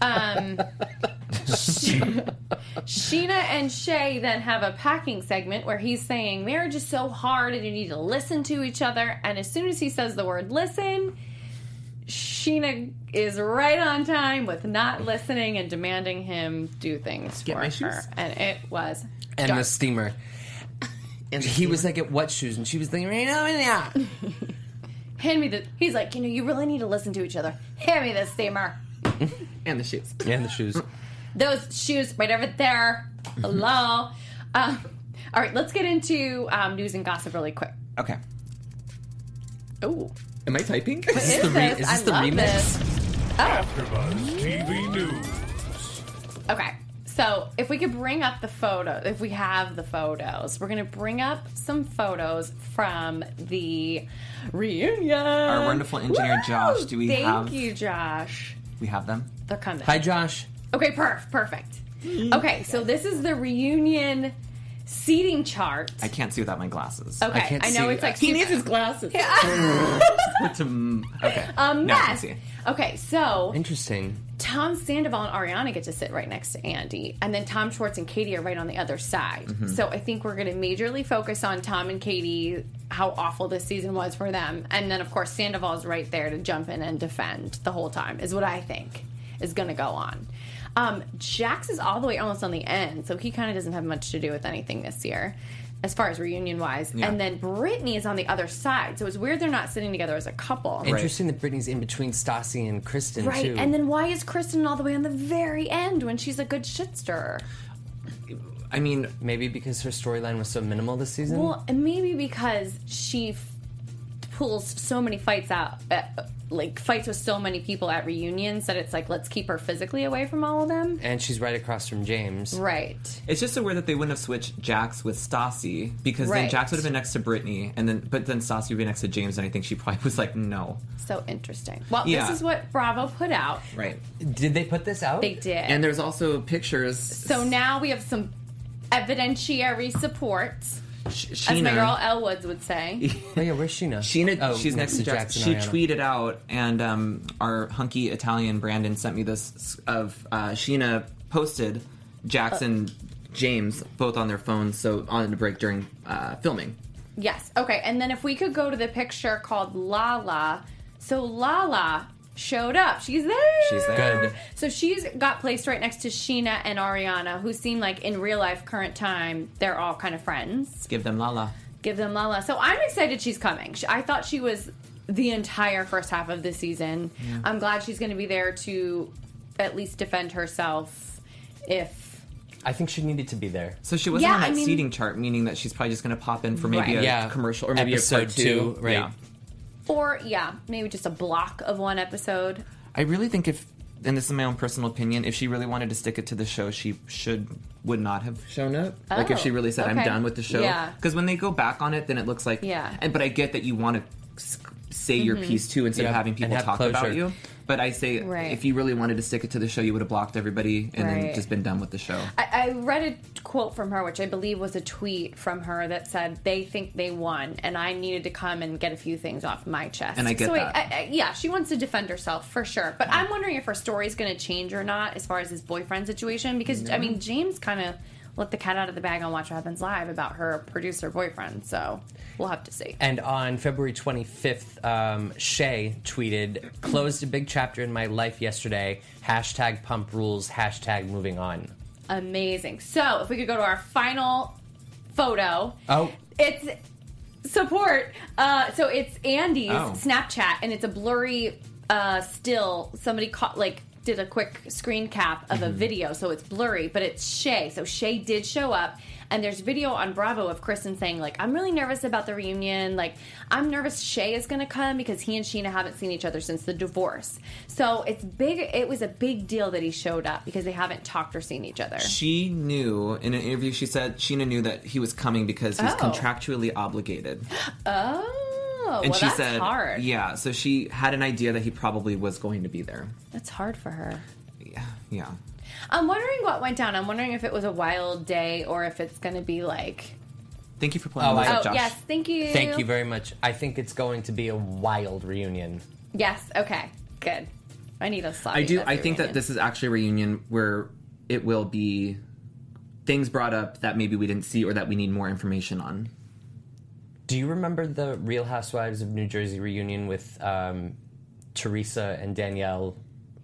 Sheena and Shay then have a packing segment where he's saying marriage is so hard and you need to listen to each other. And as soon as he says the word listen, Sheena is right on time with not listening and demanding him do things Get for my her. shoes. And it was And dark. the steamer. And He was like, "At what shoes?" And she was thinking, "Right now." Hand me the. He's like, you really need to listen to each other. Hand me the steamer. And the shoes. And the shoes. Those shoes right over there. Hello. All right, let's get into news and gossip really quick. Okay. Ooh. Am I typing? What is the this? is I this the love remix? this. AfterBuzz TV News. Okay, so if we could bring up the photo, if we have the photos, we're going to bring up some photos from the reunion. Our wonderful engineer, Woo! Josh, do we have... Thank you, Josh. We have them? They're coming. Hi, Josh. Okay, perfect. Okay, so this is the reunion seating chart. I can't see without my glasses. Okay, can't I know see. it's like He super- needs his glasses. Yeah. Okay. A Now I can mess. see. Okay, so Interesting. Tom Sandoval and Ariana get to sit right next to Andy, and then Tom Schwartz and Katie are right on the other side. So I think we're going to majorly focus on Tom and Katie, how awful this season was for them, and then of course Sandoval's right there to jump in and defend the whole time. Is what I think is going to go on. Jax is all the way almost on the end, so he kind of doesn't have much to do with anything this year, as far as reunion wise. Yeah. And then Brittany is on the other side, so it's weird they're not sitting together as a couple. Interesting that Brittany's in between Stassi and Kristen, Right, too. and then why is Kristen all the way on the very end when she's a good shit stirrer? I mean, Maybe because her storyline was so minimal this season? Well, and maybe because she pulls so many fights out, fights with so many people at reunions that it's like, let's keep her physically away from all of them. And she's right across from James. Right. it's just so weird that they wouldn't have switched Jax with Stassi, because then Right. Jax would have been next to Brittany, but then Stassi would be next to James, and I think she probably was like, no. So interesting. Well, Yeah. this is what Bravo put out. Right. Did they put this out? They did. And there's also pictures. So now we have some evidentiary support, as my Sheena. girl Elle Woods would say. Oh, yeah, where's Sheena? Sheena, Oh, she's next to Jax. Jackson She Ariana. tweeted out, and our hunky Italian Brandon sent me this of Sheena posted Jax and James both on their phones, so on the break during filming. Yes. Okay. And then if we could go to the picture called Lala. So Lala showed up. She's there. She's there. Good. So she's got placed right next to Sheena and Ariana, who seem like in real life, current time, they're all kind of friends. Give them Lala. Give them Lala. So I'm excited she's coming. I thought she was the entire first half of the season. Yeah. I'm glad she's going to be there to at least defend herself if... I think she needed to be there. So she wasn't Yeah, on that I mean- seating chart, meaning that she's probably just going to pop in for maybe Right. a commercial or maybe Episode a part two. right. Yeah. Or, yeah, maybe just a block of one episode. I really think if, and this is my own personal opinion, if she really wanted to stick it to the show, she would not have shown up. Like if she really said, I'm okay. done with the show. Yeah. Because when they go back on it, then it looks like, Yeah. But I get that you want to say your piece too instead of Yeah, having and people have talk closure. about you. But I say, Right. if you really wanted to stick it to the show, you would have blocked everybody and then Right. just been done with the show. I read a quote from her, which I believe was a tweet from her that said, they think they won, and I needed to come and get a few things off my chest. And I get that. Yeah, she wants to defend herself, for sure. But I'm wondering if her story's going to change or not as far as his boyfriend situation, because, I mean, James kind of let the cat out of the bag on Watch What Happens Live about her producer boyfriend, so we'll have to see. And on February 25th, Shay tweeted, closed a big chapter in my life yesterday. # pump rules, # moving on. Amazing. So, if we could go to our final photo. Oh. It's support. So it's Andy's Oh. Snapchat, and it's a blurry still. Somebody did a quick screen cap of a video, so it's blurry, but it's Shay. So Shay did show up, and there's video on Bravo of Kristen saying, like, I'm really nervous about the reunion. Like, I'm nervous Shay is going to come because he and Sheena haven't seen each other since the divorce. So it's big. It was a big deal that he showed up because they haven't talked or seen each other. She knew, in an interview, she said Sheena knew that he was coming because he's Oh. contractually obligated. Oh. Oh, and well, she that's said, hard. yeah, so she had an idea that he probably was going to be there. That's hard for her. Yeah. I'm wondering what went down. I'm wondering if it was a wild day or if it's going to be like... Thank you for playing this up, Josh. Yes, thank you. Thank you very much. I think it's going to be a wild reunion. Yes, okay, good. I need a sloppy I think that this is actually a reunion where it will be things brought up that maybe we didn't see or that we need more information on. Do you remember the Real Housewives of New Jersey reunion with Teresa and Danielle?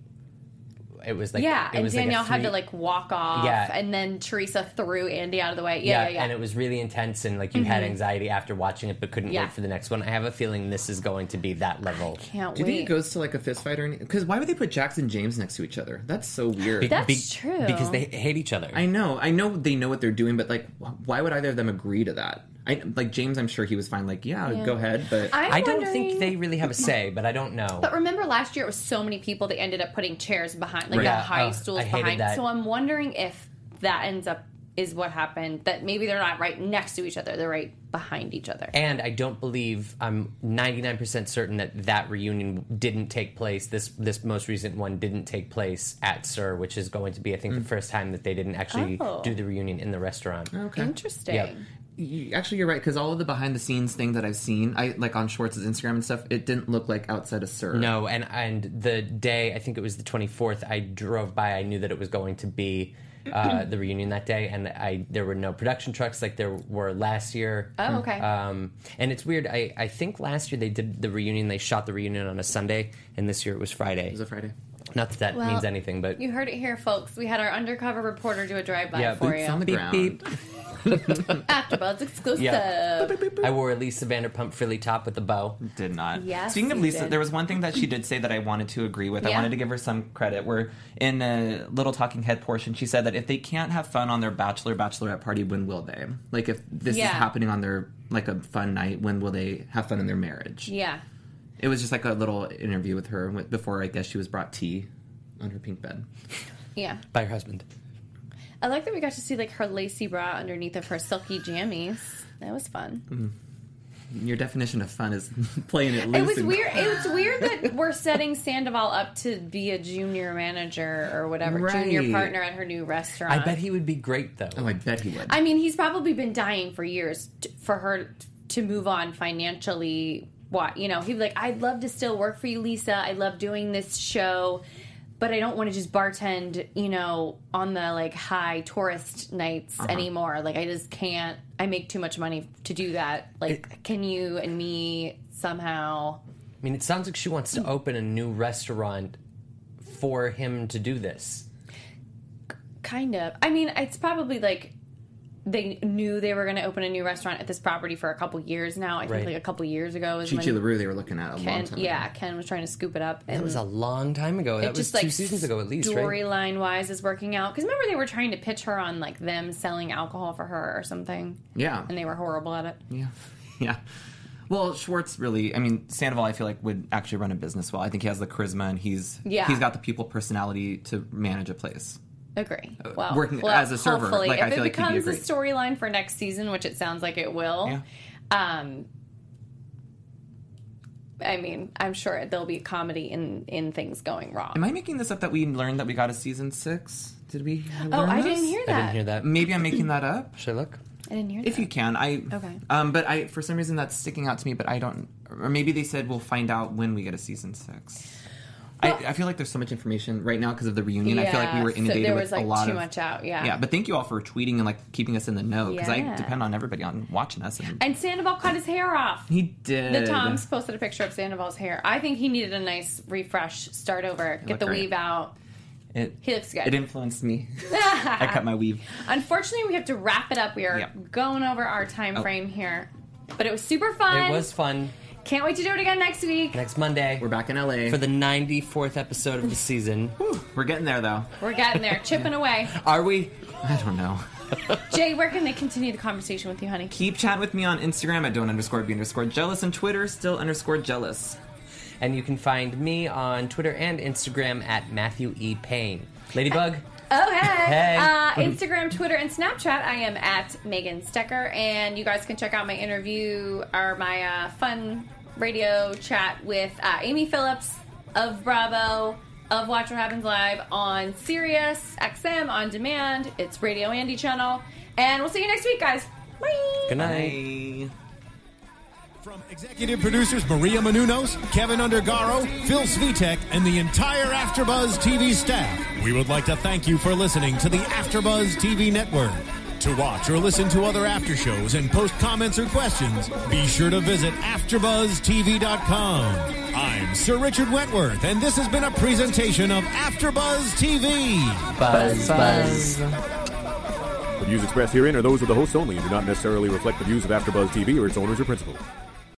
It was like and Danielle had to like walk off, Yeah. and then Teresa threw Andy out of the way. Yeah, Yeah. and it was really intense, and like you had anxiety after watching it, but couldn't Yeah. wait for the next one. I have a feeling this is going to be that level. Can't Do you think it wait. goes to like a fist fight or anything? Because why would they put Jax and James next to each other? That's so weird. That's true. Because they hate each other. I know they know what they're doing, but like, why would either of them agree to that? Like James, I'm sure he was fine. Like, go ahead, but I don't wondering- think they really have a say, but I don't know. But remember last year it was so many people they ended up putting chairs behind, like Right. the Yeah. high Oh, stools I hated behind. that. So I'm wondering if that ends up is what happened. That maybe they're not right next to each other; they're right behind each other. And I don't believe, I'm 99% certain that reunion didn't take place. This most recent one didn't take place at SUR, which is going to be, I think, the first time that they didn't actually do the reunion in the restaurant. okay. Interesting. Yep. Actually, you're right, because all of the behind the scenes thing that I've seen, I like on Schwartz's Instagram and stuff, it didn't look like outside of SUR. No, and the day, I think it was the 24th, I drove by, I knew that it was going to be the reunion that day, and there were no production trucks like there were last year. Oh, okay. And it's weird, I think last year they did the reunion, they shot the reunion on a Sunday, and this year it was Friday. It was a Friday. Not that that Well, means anything, but... You heard it here, folks. We had our undercover reporter do a drive-by Yeah, for Boots on you. the beep, ground. beep. AfterBuzz exclusive. Yeah. I wore a Lisa Vanderpump frilly top with a bow. Did not. Yes, Speaking of you Lisa, did. there was one thing that she did say that I wanted to agree with. I Yeah. wanted to give her some credit. Where in a little talking head portion, she said that if they can't have fun on their bachelorette party, when will they? Like if this is Yeah. happening on their like a fun night, when will they have fun in their marriage? Yeah. It was just like a little interview with her before I guess she was brought tea on her pink bed. Yeah. By her husband. I like that we got to see like her lacy bra underneath of her silky jammies. That was fun. Your definition of fun is playing it loose. It was and- weird. It was weird that we're setting Sandoval up to be a junior manager or whatever, Right. junior partner at her new restaurant. I bet he would be great, though. Oh, I bet he would. I mean, he's probably been dying for years for her to move on financially. What, you know, he'd be like, I'd love to still work for you, Lisa. I love doing this show, but I don't want to just bartend, you know, on the like high tourist nights anymore. Like, I just can't. I make too much money to do that. Like, can you and me somehow? I mean, it sounds like she wants to open a new restaurant for him to do this. Kind of. I mean, it's probably like they knew they were going to open a new restaurant at this property for a couple years now. I think Right. like a couple years ago is Chi-Chi when LaRue they were looking at a long Ken, time yeah, ago. Ken was trying to scoop it up. And That was a long time ago. That it was just 2 like seasons ago at least, right? storyline wise is working out. Because remember they were trying to pitch her on like them selling alcohol for her or something, Yeah. and they were horrible at it. Yeah. Yeah. Well, Schwartz really, I mean, Sandoval, I feel like would actually run a business well. I think he has the charisma and he's got the people personality to manage a place. Agree. Well, working as a server, hopefully, like, if I feel it like he'd be becomes a great. storyline for next season, which it sounds like it will, Yeah. I mean, I'm sure there'll be comedy in things going wrong. Am I making this up that we learned that we got a season 6? Did we learn I this? didn't hear I that. didn't hear that. Maybe I'm making that up. Should I look? I didn't hear If that. you can, Okay. But I, for some reason, that's sticking out to me. But I don't, or maybe they said we'll find out when we get a season 6. I feel like there's so much information right now because of the reunion. I feel like we were so inundated there with was like a lot too of much out. Yeah. Yeah, but thank you all for tweeting and like keeping us in the know because I Yeah. depend on everybody on watching us. And Sandoval cut his hair off. He did. The Toms posted a picture of Sandoval's hair. I think he needed a nice refresh, start over, get looked the great. weave out. It, He looks good. It influenced me. I cut my weave. Unfortunately, we have to wrap it up. We are Yep. going over our time frame here. But it was super fun. It was fun. Can't wait to do it again next week. Next Monday. We're back in LA. For the 94th episode of the season. We're getting there though. We're getting there, chipping away. Are we? I don't know. Jay, where can they continue the conversation with you, honey? Keep chatting with me on Instagram at don't_be_jealous and Twitter still_jealous. And you can find me on Twitter and Instagram at Matthew E. Payne. Ladybug? Oh, hey. Hey. Instagram, Twitter, and Snapchat, I am at Megan Stecker. And you guys can check out my interview or my fun radio chat with Amy Phillips of Bravo, of Watch What Happens Live on Sirius XM on demand. It's Radio Andy channel. And we'll see you next week, guys. Bye. Good night. From executive producers Maria Menounos, Kevin Undergaro, Phil Svitek, and the entire AfterBuzz TV staff, we would like to thank you for listening to the AfterBuzz TV network. To watch or listen to other after shows and post comments or questions, be sure to visit AfterBuzzTV.com. I'm Sir Richard Wentworth, and this has been a presentation of AfterBuzz TV. Buzz, buzz. The views expressed herein are those of the hosts only and do not necessarily reflect the views of AfterBuzz TV or its owners or principals.